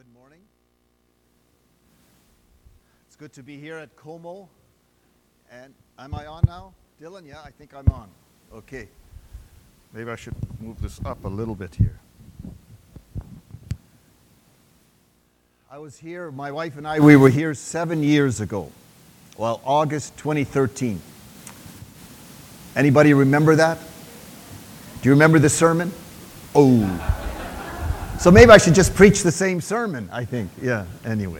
Good morning. It's good to be here at Como. And am I on now? Dylan, yeah, I think I'm on. Okay. Maybe I should move this up a little bit here. I was here, my wife and I, we were here 7 years ago. Well, August 2013. Anybody remember that? Do you remember the sermon? Oh. So maybe I should just preach the same sermon, I think. Yeah, anyway.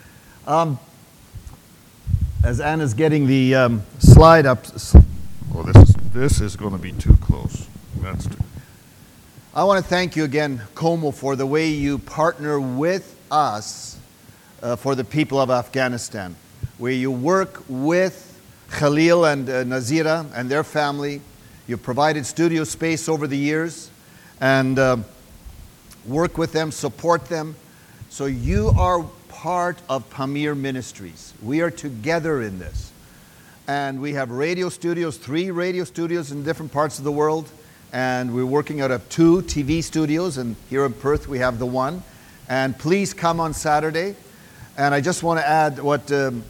As Anna's getting the slide up. Oh, this is going to be too close. I want to thank you again, Como, for the way you partner with us for the people of Afghanistan, where you work with Khalil and Nazira and their family. You've provided studio space over the years and work with them, support them. So you are part of Pamir Ministries. We are together in this. And we have radio studios, 3 radio studios in different parts of the world. And we're working out of 2 TV studios. And here in Perth, we have the 1. And please come on Saturday. And I just want to add what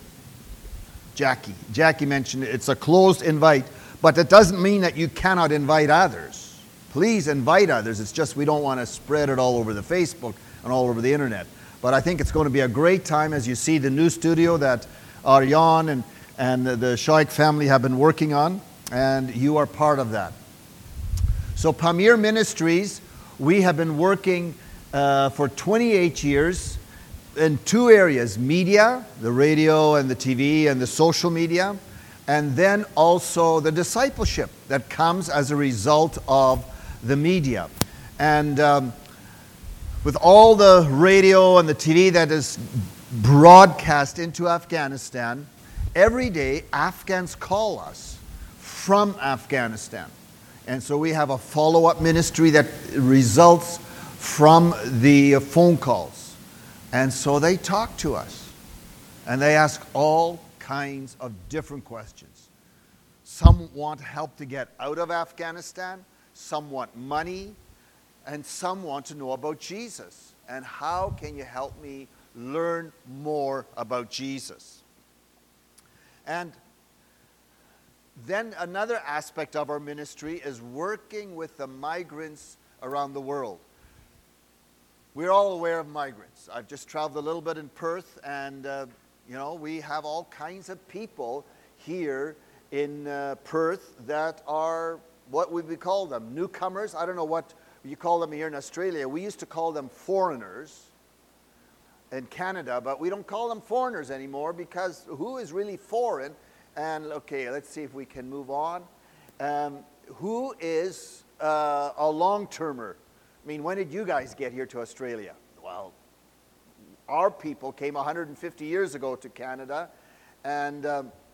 Jackie mentioned. It's a closed invite. But that doesn't mean that you cannot invite others. Please invite others. It's just we don't want to spread it all over the Facebook and all over the internet. But I think it's going to be a great time as you see the new studio that Aryan and the Shaikh family have been working on, and you are part of that. So Pamir Ministries, we have been working for 28 years in 2 areas: media, the radio and the TV and the social media, and then also the discipleship that comes as a result of the media. And with all the radio and the TV that is broadcast into Afghanistan, every day Afghans call us from Afghanistan. And so we have a follow-up ministry that results from the phone calls. And so they talk to us. And they ask all kinds of different questions. Some want help to get out of Afghanistan. Some want money. And some want to know about Jesus. And how can you help me learn more about Jesus? And then another aspect of our ministry is working with the migrants around the world. We're all aware of migrants. I've just traveled a little bit in Perth, and we have all kinds of people here in Perth that are what we would call them, newcomers. I don't know what you call them here in Australia. We used to call them foreigners in Canada, but we don't call them foreigners anymore because who is really foreign? And okay, let's see if we can move on. Who is a long-termer? I mean, when did you guys get here to Australia? Well, our people came 150 years ago to Canada, and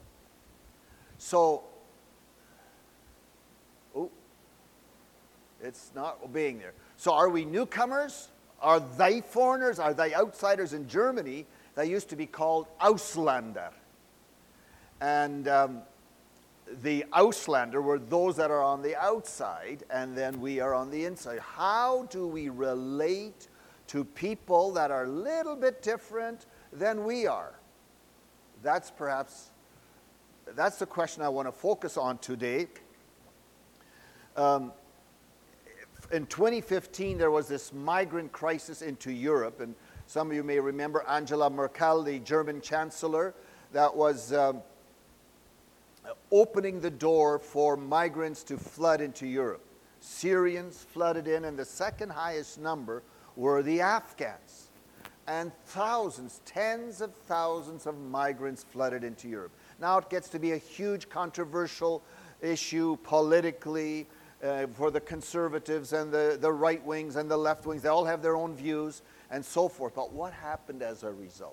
it's not obeying there. So are we newcomers? Are they foreigners? Are they outsiders? In Germany, they used to be called Ausländer. And the Ausländer were those that are on the outside, and then we are on the inside. How do we relate to people that are a little bit different than we are? That's the question I want to focus on today. In 2015, there was this migrant crisis into Europe, and some of you may remember Angela Merkel, the German chancellor, that was opening the door for migrants to flood into Europe. Syrians flooded in, and the second highest number were the Afghans. And thousands, tens of thousands of migrants flooded into Europe. Now it gets to be a huge controversial issue politically for the conservatives and the right wings and the left wings. They all have their own views and so forth. But what happened as a result?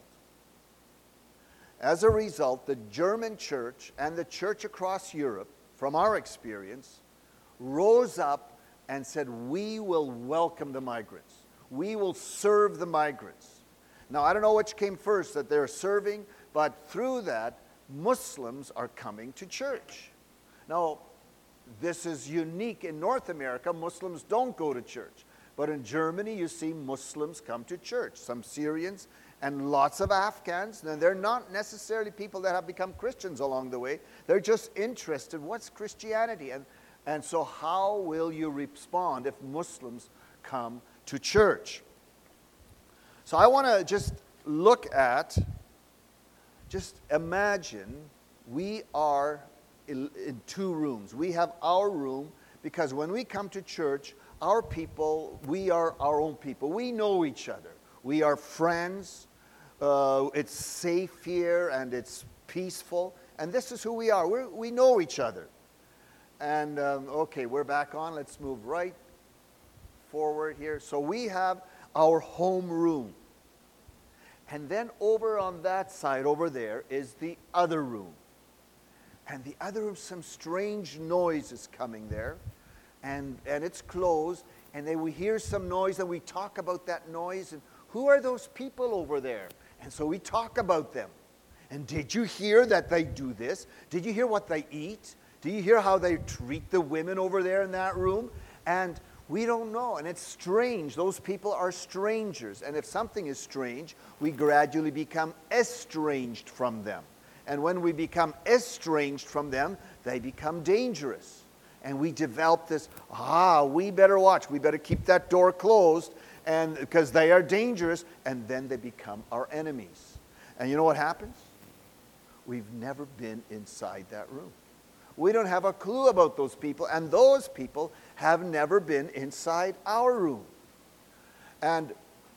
As a result, the German church and the church across Europe, from our experience, rose up and said, we will welcome the migrants. We will serve the migrants. Now, I don't know which came first, that they're serving, but through that, Muslims are coming to church. Now, this is unique in North America. Muslims don't go to church. But in Germany, you see Muslims come to church, some Syrians and lots of Afghans. And they're not necessarily people that have become Christians along the way. They're just interested, what's Christianity? And so how will you respond if Muslims come to church? So I want to just look at, just imagine we are in two rooms. We have our room because when we come to church, our people, we are our own people. We know each other. We are friends. It's safe here and it's peaceful. And this is who we are. We know each other. And okay, we're back on. Let's move right forward here. So we have our home room. And then over on that side, over there, is the other room. And the other room, some strange noise is coming there. And it's closed. And then we hear some noise and we talk about that noise. And who are those people over there? And so we talk about them. And did you hear that they do this? Did you hear what they eat? Do you hear how they treat the women over there in that room? And we don't know. And it's strange. Those people are strangers. And if something is strange, we gradually become estranged from them. And when we become estranged from them, they become dangerous. And we develop this, we better watch. We better keep that door closed and because they are dangerous. And then they become our enemies. And you know what happens? We've never been inside that room. We don't have a clue about those people. And those people have never been inside our room. And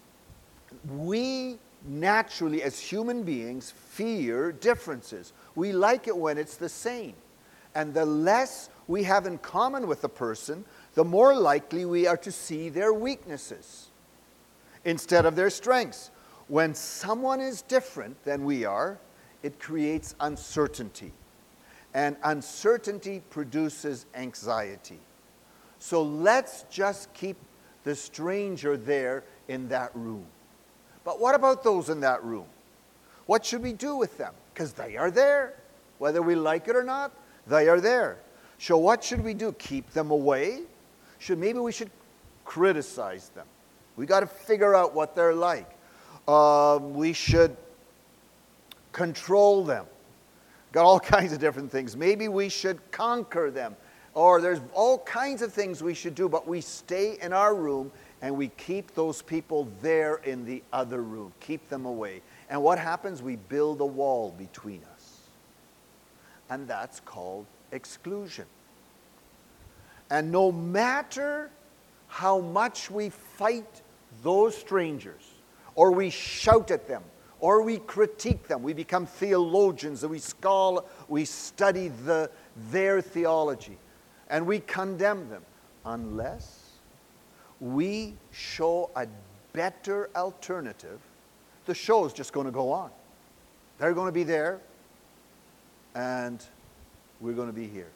we naturally, as human beings, fear differences. We like it when it's the same. And the less we have in common with a person, the more likely we are to see their weaknesses instead of their strengths. When someone is different than we are, it creates uncertainty. And uncertainty produces anxiety. So let's just keep the stranger there in that room. But what about those in that room? What should we do with them? Because they are there. Whether we like it or not, they are there. So what should we do? Keep them away? Maybe we should criticize them. We got to figure out what they're like. We should control them. Got all kinds of different things. Maybe we should conquer them. Or there's all kinds of things we should do, but we stay in our room and we keep those people there in the other room. Keep them away. And what happens? We build a wall between us. And that's called exclusion. And no matter how much we fight those strangers, or we shout at them, or we critique them, we become theologians, and we study their theology, and we condemn them, unless we show a better alternative, the show is just going to go on. They're going to be there, and we're going to be here.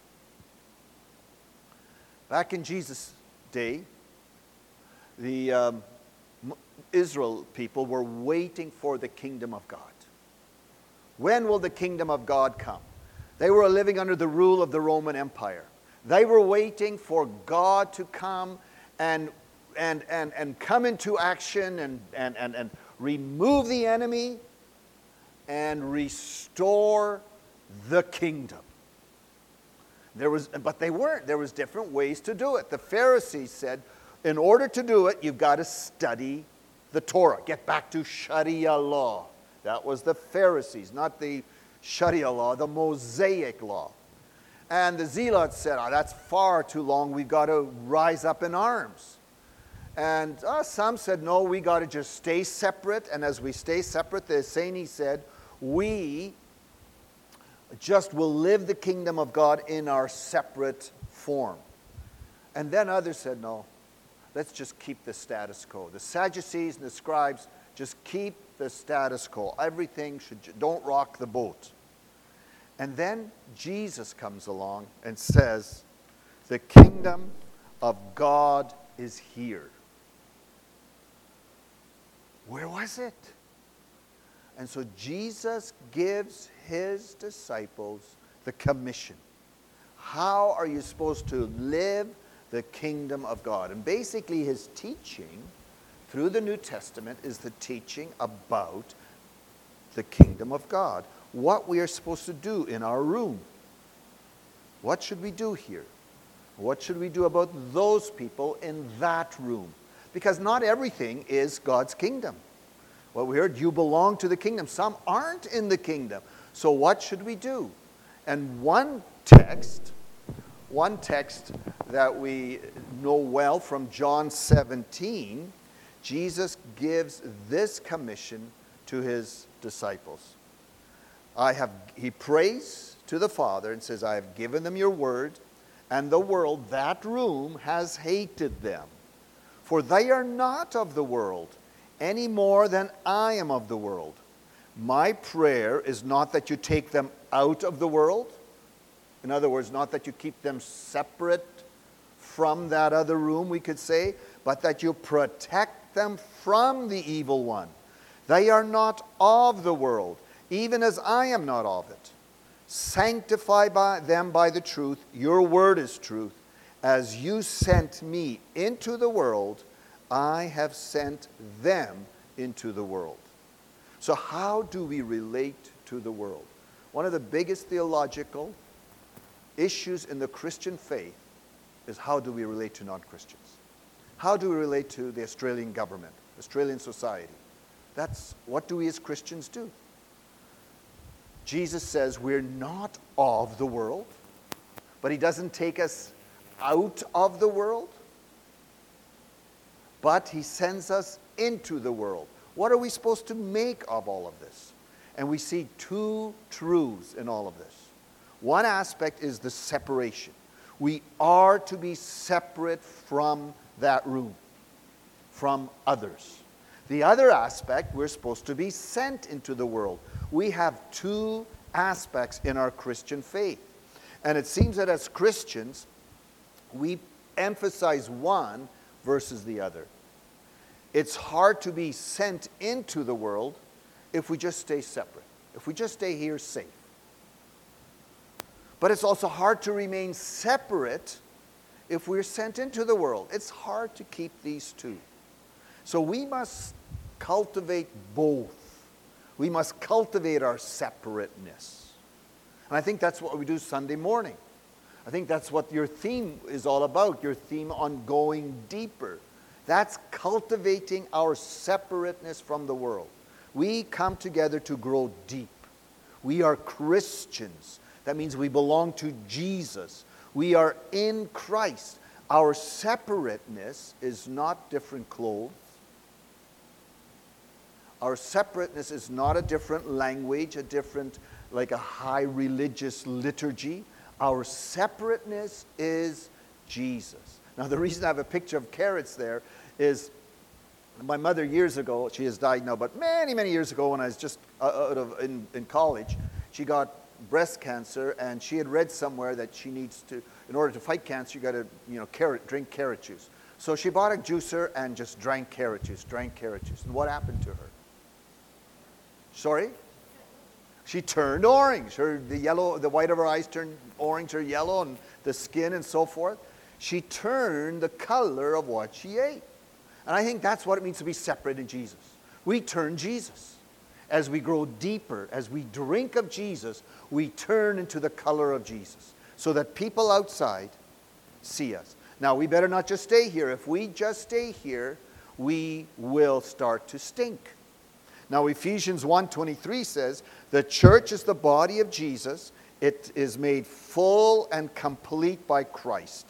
Back in Jesus' day, the Israel people were waiting for the kingdom of God. When will the kingdom of God come? They were living under the rule of the Roman Empire. They were waiting for God to come and come into action and remove the enemy and restore the kingdom. But they weren't. There was different ways to do it. The Pharisees said, in order to do it, you've got to study the Torah. Get back to Sharia law. That was the Pharisees, not the Sharia law, the Mosaic law. And the Zealots said, that's far too long. We've got to rise up in arms. And some said, no, we got to just stay separate. And as we stay separate, the Essenes said, we just will live the kingdom of God in our separate form. And then others said, no, let's just keep the status quo. The Sadducees and the scribes just keep the status quo. Everything don't rock the boat. And then Jesus comes along and says, the kingdom of God is here. Where was it? And so Jesus gives his disciples the commission. How are you supposed to live the kingdom of God. And basically his teaching through the New Testament is the teaching about the kingdom of God. What we are supposed to do in our room. What should we do here? What should we do about those people in that room? Because not everything is God's kingdom. Well, we heard you belong to the kingdom. Some aren't in the kingdom. So what should we do? And one text that we know well from John 17, Jesus gives this commission to his disciples. He prays to the Father and says, I have given them your word, and the world, that room, has hated them. For they are not of the world, any more than I am of the world. My prayer is not that you take them out of the world. In other words, not that you keep them separate from that other room, we could say, but that you protect them from the evil one. They are not of the world, even as I am not of it. Sanctify them by the truth. Your word is truth. As you sent me into the world, I have sent them into the world. So how do we relate to the world? One of the biggest theological issues in the Christian faith is how do we relate to non-Christians? How do we relate to the Australian government, Australian society? That's what do we as Christians do? Jesus says we're not of the world, but he doesn't take us out of the world, but he sends us into the world. What are we supposed to make of all of this? And we see two truths in all of this. One aspect is the separation. We are to be separate from that room, from others. The other aspect, we're supposed to be sent into the world. We have two aspects in our Christian faith. And it seems that as Christians, we emphasize one versus the other. It's hard to be sent into the world if we just stay separate, if we just stay here safe. But it's also hard to remain separate if we're sent into the world. It's hard to keep these two. So we must cultivate both. We must cultivate our separateness. And I think that's what we do Sunday morning. I think that's what your theme is all about, your theme on going deeper. That's cultivating our separateness from the world. We come together to grow deep. We are Christians. That means we belong to Jesus. We are in Christ. Our separateness is not different clothes. Our separateness is not a different language, like a high religious liturgy. Our separateness is Jesus. Now, the reason I have a picture of carrots there is my mother years ago, she has died now, but many, many years ago when I was just in college, she got breast cancer, and she had read somewhere that she needs to, in order to fight cancer, you got to, drink carrot juice. So she bought a juicer and just drank carrot juice. And what happened to her? Sorry? She turned orange. The white of her eyes turned orange or yellow, and the skin and so forth. She turned the color of what she ate. And I think that's what it means to be separate in Jesus. We turn Jesus. As we grow deeper, as we drink of Jesus, we turn into the color of Jesus so that people outside see us. Now, we better not just stay here. If we just stay here, we will start to stink. Now, Ephesians 1:23 says, the church is the body of Jesus. It is made full and complete by Christ,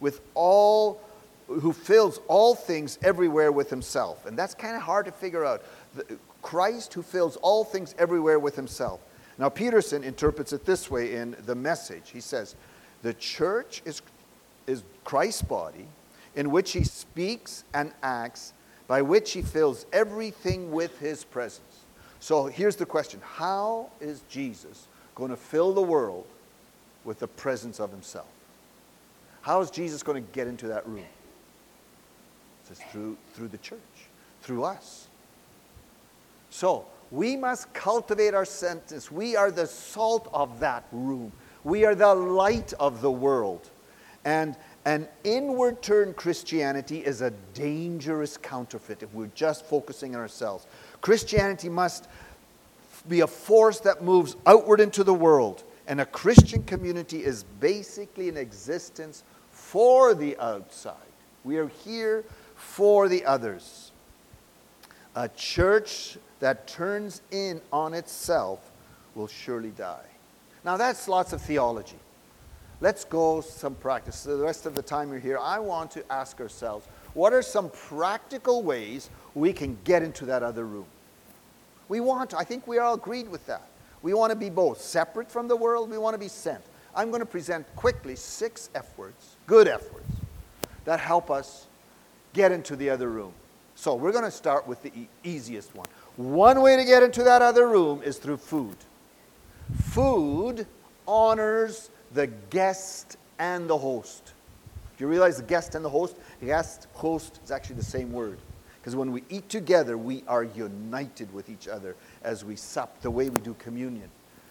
who fills all things everywhere with himself. And that's kind of hard to figure out. Christ who fills all things everywhere with himself. Now, Peterson interprets it this way in The Message. He says, the church is Christ's body, in which he speaks and acts, by which he fills everything with his presence. So here's the question. How is Jesus going to fill the world with the presence of himself? How is Jesus going to get into that room? It says through the church, through us. So we must cultivate our senses. We are the salt of that room. We are the light of the world. And An inward turned Christianity is a dangerous counterfeit if we're just focusing on ourselves. Christianity must be a force that moves outward into the world. And a Christian community is basically an existence for the outside. We are here for the others. A church that turns in on itself will surely die. Now that's lots of theology. Let's go some practice. So the rest of the time you're here, I want to ask ourselves, what are some practical ways we can get into that other room? I think we all agreed with that. We want to be both separate from the world, we want to be sent. I'm going to present quickly 6 F words, good F words, that help us get into the other room. So we're going to start with the easiest one. One way to get into that other room is through food. Food honors the guest and the host. Do you realize the guest and the host? The guest, host is actually the same word. Because when we eat together, we are united with each other as we sup, the way we do communion.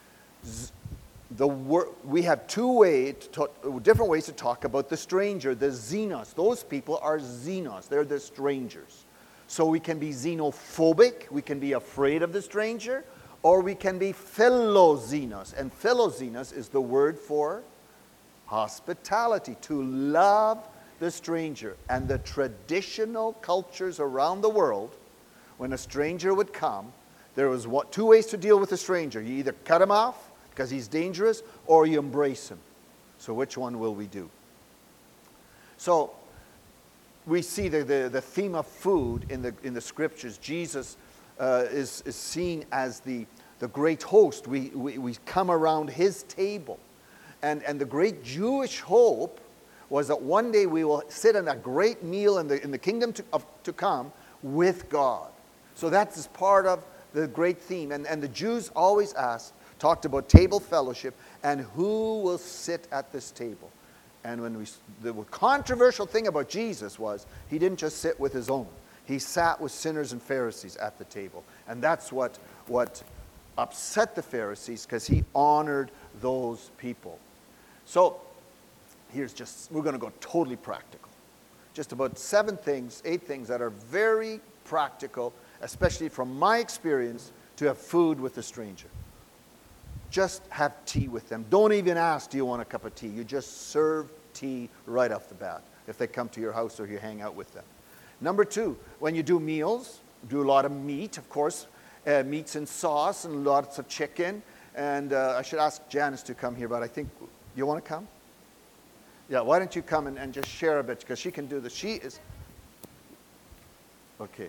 We have different ways to talk about the stranger, the xenos. Those people are xenos. They're the strangers. So we can be xenophobic, we can be afraid of the stranger, or we can be philoxenos. And philoxenos is the word for hospitality, to love the stranger. And the traditional cultures around the world, when a stranger would come, there was 2 ways to deal with a stranger. You either cut him off because he's dangerous, or you embrace him. So which one will we do? So we see the theme of food in the scriptures. Jesus is seen as the great host. We come around his table. And the great Jewish hope was that one day we will sit in a great meal in the kingdom to come with God. So that's part of the great theme. And the Jews always talked about table fellowship and who will sit at this table. And the controversial thing about Jesus was he didn't just sit with his own. He sat with sinners and Pharisees at the table. And that's what upset the Pharisees, because he honored those people. So we're going to go totally practical. Just about 8 things that are very practical, especially from my experience, to have food with a stranger. Just have tea with them. Don't even ask, do you want a cup of tea? You just serve tea right off the bat if they come to your house or you hang out with them. Number 2, when you do meals, do a lot of meat, of course, meats and sauce and lots of chicken. And I should ask Janice to come here, but I think, you want to come? Yeah, why don't you come and just share a bit, because she can do this. She is... Okay.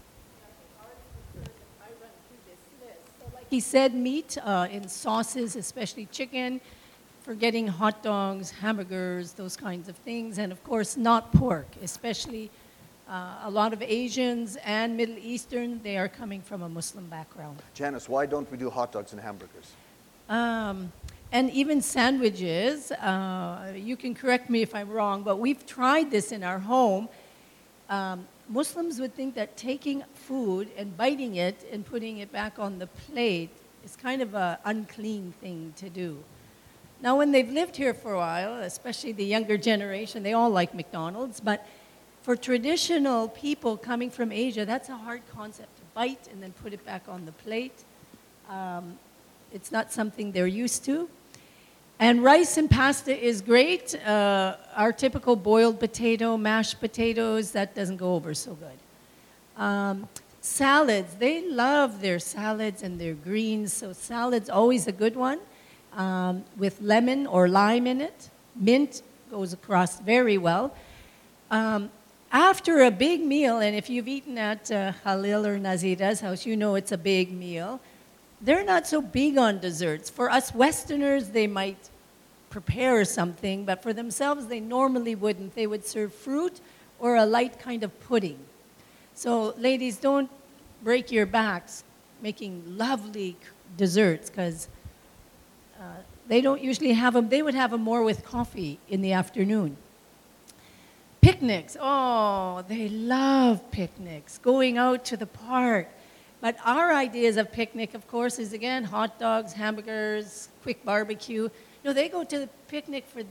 He said meat in sauces, especially chicken, forgetting hot dogs, hamburgers, those kinds of things, and of course not pork, especially a lot of Asians and Middle Eastern, they are coming from a Muslim background. Janice, why don't we do hot dogs and hamburgers? And even sandwiches, you can correct me if I'm wrong, but we've tried this in our home. Muslims would think that taking food and biting it and putting it back on the plate is kind of an unclean thing to do. Now, when they've lived here for a while, especially the younger generation, they all like McDonald's, but for traditional people coming from Asia, that's a hard concept, to bite and then put it back on the plate. It's not something they're used to. And rice and pasta is great. Our typical boiled potato, mashed potatoes, that doesn't go over so good. Salads, they love their salads and their greens, so salad's always a good one with lemon or lime in it. Mint goes across very well. After a big meal, and if you've eaten at Halil or Nazira's house, you know it's a big meal. They're not so big on desserts. For us Westerners, they might prepare something, but for themselves, they normally wouldn't. They would serve fruit or a light kind of pudding. So ladies, don't break your backs making lovely desserts, because they don't usually have them. They would have them more with coffee in the afternoon. Picnics, oh, they love picnics, going out to the park. But our ideas of picnic, of course, is again hot dogs, hamburgers, quick barbecue. No, they go to the picnic for the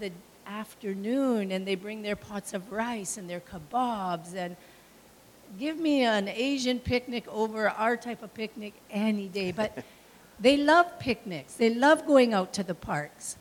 afternoon and they bring their pots of rice and their kebabs, and give me an Asian picnic over our type of picnic any day. But they love picnics. They love going out to the parks.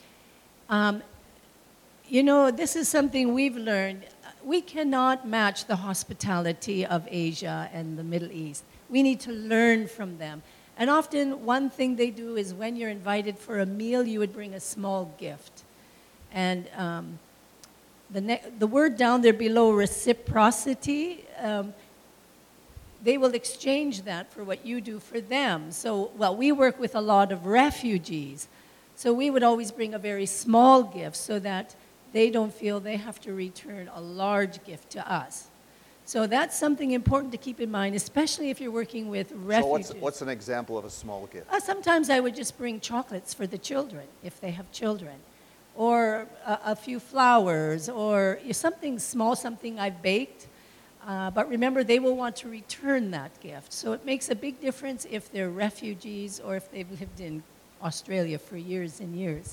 You know, this is something we've learned. We cannot match the hospitality of Asia and the Middle East. We need to learn from them. And often, one thing they do is when you're invited for a meal, you would bring a small gift. And the word down there below, reciprocity, they will exchange that for what you do for them. So, well, we work with a lot of refugees. So we would always bring a very small gift so that they don't feel they have to return a large gift to us. So that's something important to keep in mind, especially if you're working with refugees. So what's an example of a small gift? Sometimes I would just bring chocolates for the children, if they have children, or a few flowers, or something small, something I've baked. But remember, they will want to return that gift. So it makes a big difference if they're refugees or if they've lived in Australia for years and years.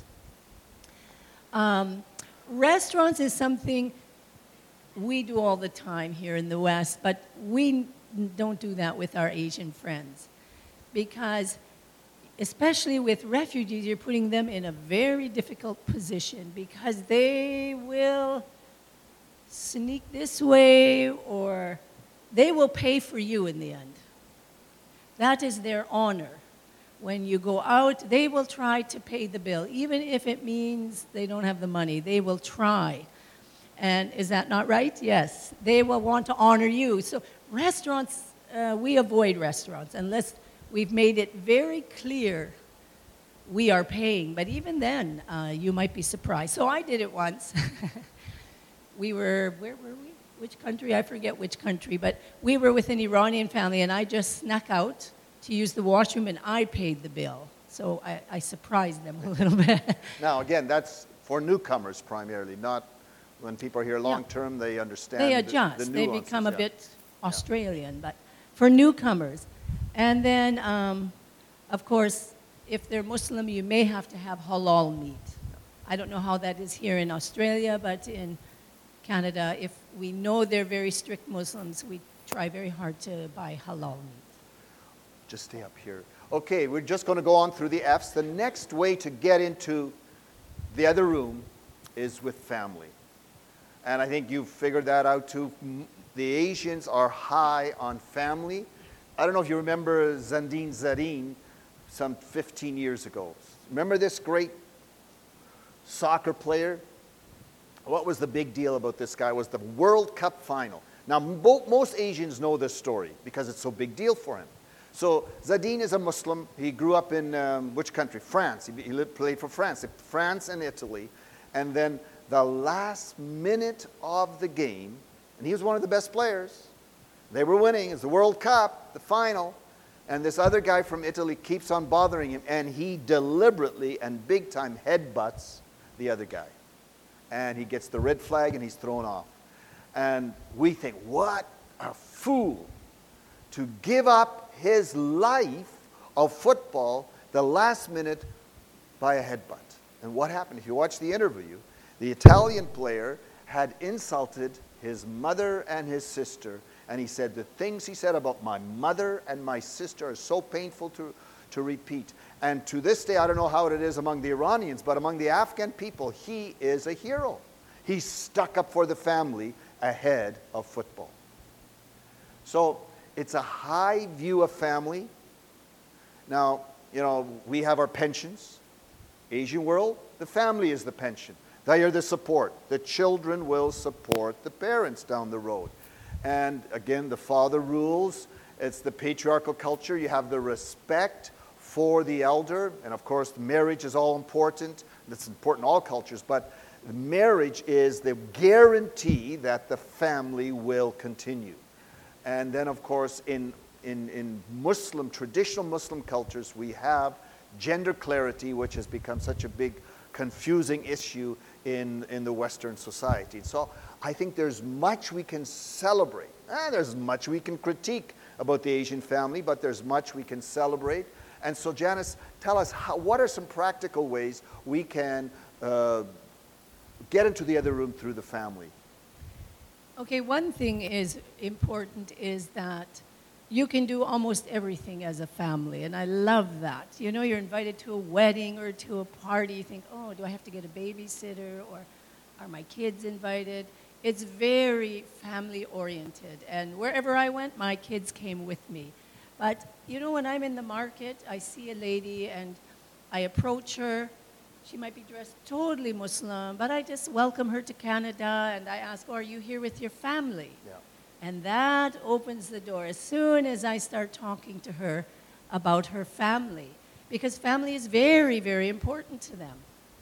Restaurants is something we do all the time here in the West, but we don't do that with our Asian friends. Because, especially with refugees, you're putting them in a very difficult position because they will sneak this way or they will pay for you in the end. That is their honor. When you go out, they will try to pay the bill, even if it means they don't have the money. They will try. And is that not right? Yes. They will want to honor you. So restaurants, we avoid restaurants unless we've made it very clear we are paying. But even then, you might be surprised. So I did it once. Where were we? Which country? I forget which country. But we were with an Iranian family, and I just snuck out to use the washroom, and I paid the bill. So I surprised them a little bit. Now, again, that's for newcomers primarily, not when people are here long-term, they understand They adjust. the They nuances, become a bit Australian, but for newcomers. And then, of course, if they're Muslim, you may have to have halal meat. I don't know how that is here in Australia, but in Canada, if we know they're very strict Muslims, we try very hard to buy halal meat. Just stay up here. Okay, we're just going to go on through the F's. The next way to get into the other room is with family. And I think you've figured that out too. The Asians are high on family. I don't know if you remember Zinedine Zidane some 15 years ago. Remember this great soccer player? What was the big deal about this guy? It was the World Cup final. Now, most Asians know this story because it's so big deal for him. So Zidane is a Muslim. He grew up in which country? France. He played for France. France and Italy. And then the last minute of the game, and he was one of the best players. They were winning. It's the World Cup, the final. And this other guy from Italy keeps on bothering him, and he deliberately and big time headbutts the other guy. And he gets the red flag, and he's thrown off. And we think, what a fool to give up his life of football the last minute by a headbutt. And what happened? If you watch the interview, the Italian player had insulted his mother and his sister, and he said, the things he said about my mother and my sister are so painful to repeat. And to this day, I don't know how it is among the Iranians, but among the Afghan people, he is a hero. He stuck up for the family ahead of football. So it's a high view of family. Now, you know, we have our pensions. Asian world, the family is the pension. They are the support. The children will support the parents down the road. And again, the father rules. It's the patriarchal culture. You have the respect for the elder. And of course, marriage is all important. It's important in all cultures. But marriage is the guarantee that the family will continue. And then, of course, in Muslim, traditional Muslim cultures, we have gender clarity, which has become such a big confusing issue in the Western society. So I think there's much we can celebrate. There's much we can critique about the Asian family, but there's much we can celebrate. And so Janice, tell us, what are some practical ways we can get into the other room through the family? Okay, one thing is important is that you can do almost everything as a family, and I love that. You know, you're invited to a wedding or to a party, you think, oh, do I have to get a babysitter, or are my kids invited? It's very family-oriented, and wherever I went, my kids came with me. But, you know, when I'm in the market, I see a lady, and I approach her. She might be dressed totally Muslim, but I just welcome her to Canada, and I ask, oh, are you here with your family? Yeah. And that opens the door as soon as I start talking to her about her family, because family is very, very important to them,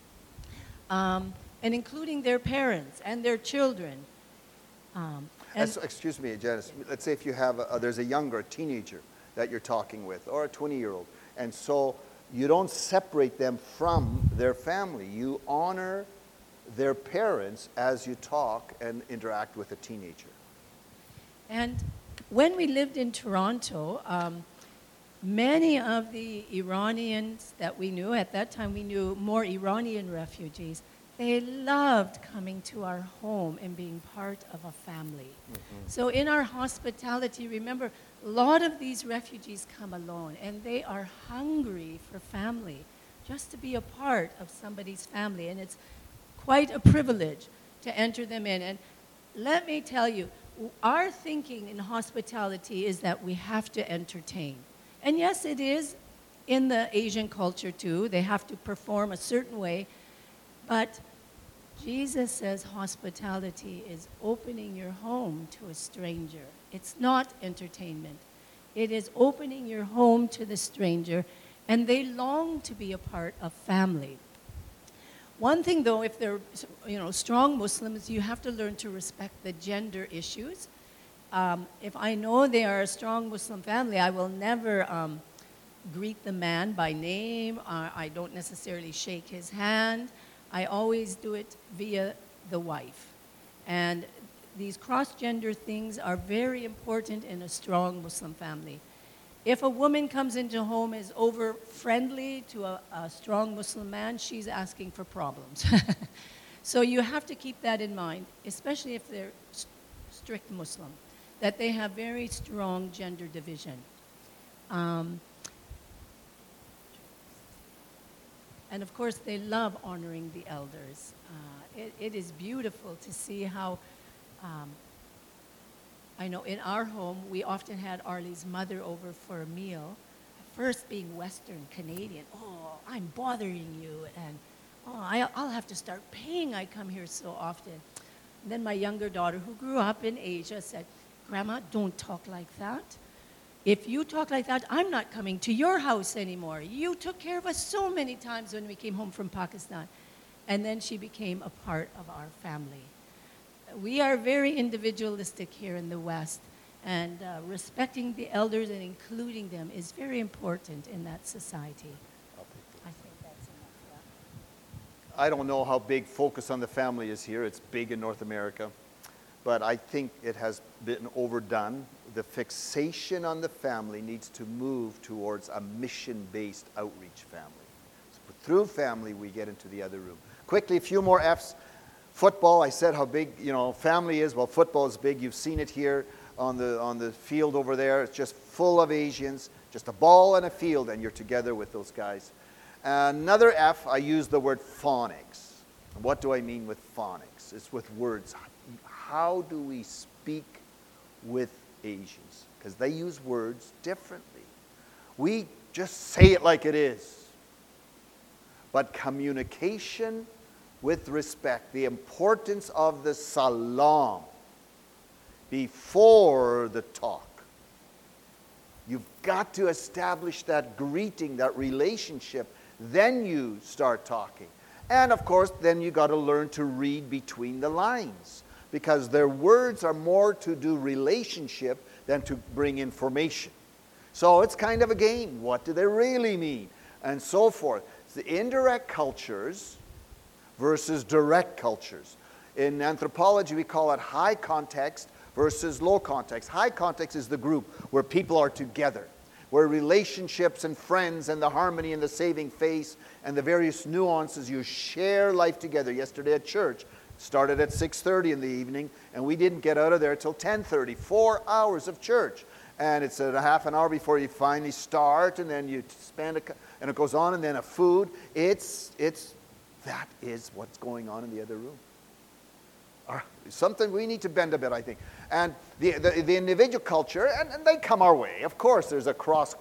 and including their parents and their children. Excuse me, Janice. Let's say if you have there's a younger, a teenager that you're talking with, or a 20-year-old, and so you don't separate them from their family. You honor their parents as you talk and interact with a teenager. And when we lived in Toronto, many of the Iranians that we knew, at that time we knew more Iranian refugees, they loved coming to our home and being part of a family. Mm-hmm. So in our hospitality, remember, a lot of these refugees come alone, and they are hungry for family, just to be a part of somebody's family. And it's quite a privilege to enter them in. And let me tell you, our thinking in hospitality is that we have to entertain. And yes, it is in the Asian culture too. They have to perform a certain way. But Jesus says hospitality is opening your home to a stranger. It's not entertainment. It is opening your home to the stranger, and they long to be a part of family. One thing, though, if they're strong Muslims, you have to learn to respect the gender issues. If I know they are a strong Muslim family, I will never greet the man by name. I don't necessarily shake his hand. I always do it via the wife. And these cross-gender things are very important in a strong Muslim family. If a woman comes into a home is over-friendly to a strong Muslim man, she's asking for problems. So you have to keep that in mind, especially if they're strict Muslim, that they have very strong gender division. And of course, they love honoring the elders. It is beautiful to see how, I know in our home, we often had Arlie's mother over for a meal. First being Western Canadian, oh, I'm bothering you, and oh, I'll have to start paying, I come here so often. And then my younger daughter, who grew up in Asia, said, Grandma, don't talk like that. If you talk like that, I'm not coming to your house anymore. You took care of us so many times when we came home from Pakistan. And then she became a part of our family. We are very individualistic here in the West, and respecting the elders and including them is very important in that society. I think that's enough. Yeah. I don't know how big focus on the family is here. It's big in North America. But I think it has been overdone. The fixation on the family needs to move towards a mission-based outreach family. So through family, we get into the other room. Quickly, a few more F's. Football, I said how big, family is. Well, football is big. You've seen it here on the field over there. It's just full of Asians. Just a ball and a field, and you're together with those guys. Another F, I use the word phonics. What do I mean with phonics? It's with words. How do we speak with Asians? Because they use words differently. We just say it like it is. But communication with respect, the importance of the salam before the talk. You've got to establish that greeting, that relationship, then you start talking. And of course, then you got to learn to read between the lines, because their words are more to do relationship than to bring information. So it's kind of a game. What do they really mean? And so forth. It's the indirect cultures versus direct cultures. In anthropology, we call it high context versus low context. High context is the group where people are together. where relationships and friends and the harmony and the saving faith and the various nuances, you share life together. Yesterday at church, started at 6:30 in the evening, and we didn't get out of there till 10:30. 4 hours of church. And it's a half an hour before you finally start, and then you spend and it goes on, and then a food. That is what's going on in the other room. Something we need to bend a bit, I think. And the individual culture, and they come our way. Of course, there's a cross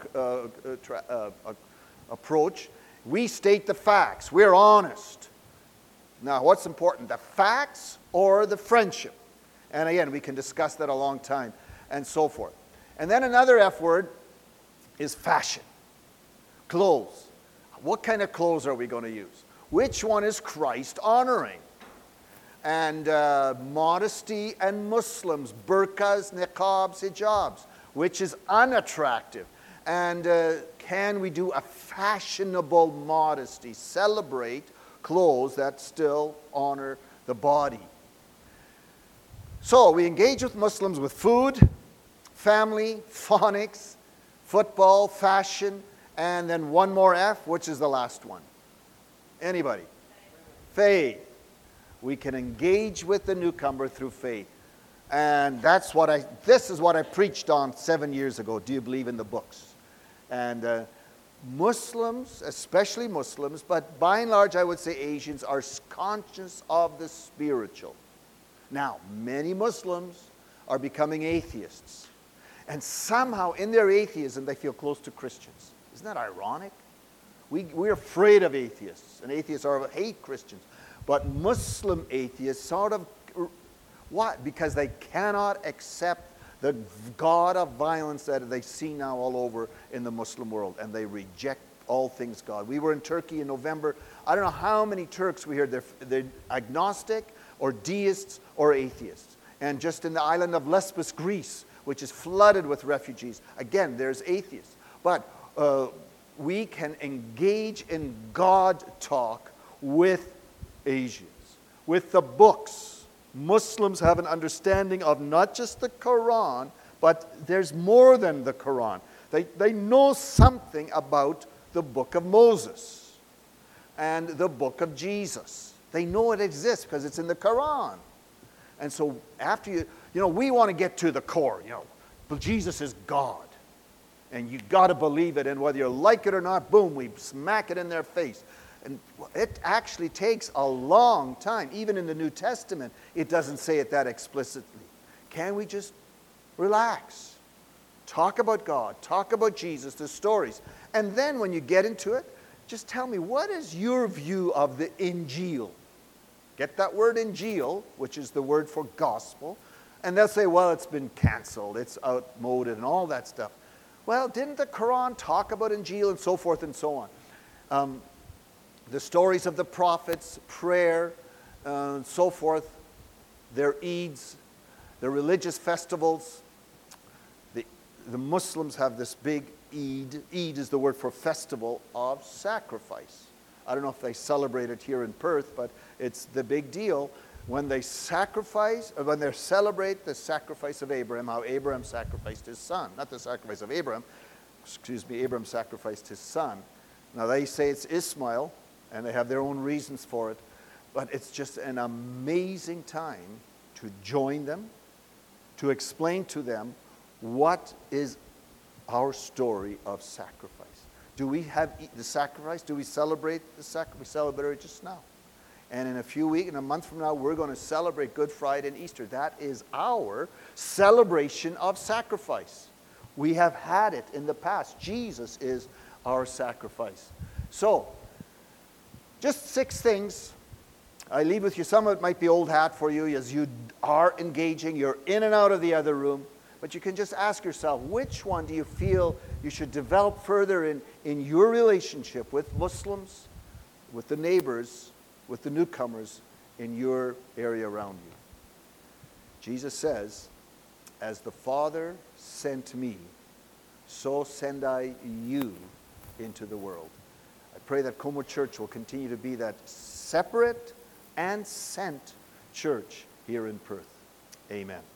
approach. We state the facts. We're honest. Now, what's important, the facts or the friendship? And again, we can discuss that a long time and so forth. And then another F word is fashion. Clothes. What kind of clothes are we going to use? Which one is Christ honoring? And modesty and Muslims, burqas, niqabs, hijabs, which is unattractive. And can we do a fashionable modesty? Celebrate clothes that still honor the body. So we engage with Muslims with food, family, phonics, football, fashion, and then one more F, which is the last one. Anybody? Faith. We can engage with the newcomer through faith. And this is what I preached on 7 years ago. Do you believe in the books? And Muslims, especially Muslims, but by and large I would say Asians, are conscious of the spiritual. Now, many Muslims are becoming atheists. And somehow in their atheism they feel close to Christians. Isn't that ironic? We're afraid of atheists, and atheists hate Christians. But Muslim atheists sort of, what? Because they cannot accept the God of violence that they see now all over in the Muslim world, and they reject all things God. We were in Turkey in November. I don't know how many Turks we heard. They're agnostic or deists or atheists. And just in the island of Lesbos, Greece, which is flooded with refugees, again, there's atheists. But we can engage in God talk with Asians, with the books. Muslims have an understanding of not just the Quran, but there's more than the Quran. They know something about the book of Moses and the book of Jesus. They know it exists because it's in the Quran. And so after we want to get to the core, but Jesus is God. And you got to believe it, and whether you like it or not, boom, we smack it in their face. And it actually takes a long time. Even in the New Testament, it doesn't say it that explicitly. Can we just relax? Talk about God. Talk about Jesus, the stories. And then when you get into it, just tell me, what is your view of the Injil? Get that word Injil, which is the word for gospel. And they'll say, well, it's been canceled. It's outmoded and all that stuff. Well, didn't the Quran talk about Injil and so forth and so on? The stories of the prophets, prayer, so forth, their Eids, their religious festivals. The Muslims have this big Eid. Eid is the word for festival of sacrifice. I don't know if they celebrate it here in Perth, but it's the big deal when they when they celebrate the sacrifice of Abraham, how Abraham sacrificed his son. Not the sacrifice of Abraham, Abraham sacrificed his son. Now they say it's Ismail, and they have their own reasons for it, but it's just an amazing time to join them, to explain to them what is our story of sacrifice. Do we have the sacrifice? Do we celebrate the sacrifice? We celebrate it just now. And in in a month from now, we're going to celebrate Good Friday and Easter. That is our celebration of sacrifice. We have had it in the past. Jesus is our sacrifice. So, just 6 things I leave with you. Some of it might be old hat for you as you are engaging. You're in and out of the other room. But you can just ask yourself, which one do you feel you should develop further in your relationship with Muslims, with the neighbors, with the newcomers in your area around you? Jesus says, as the Father sent me, so send I you into the world. I pray that Como Church will continue to be that separate and sent church here in Perth. Amen.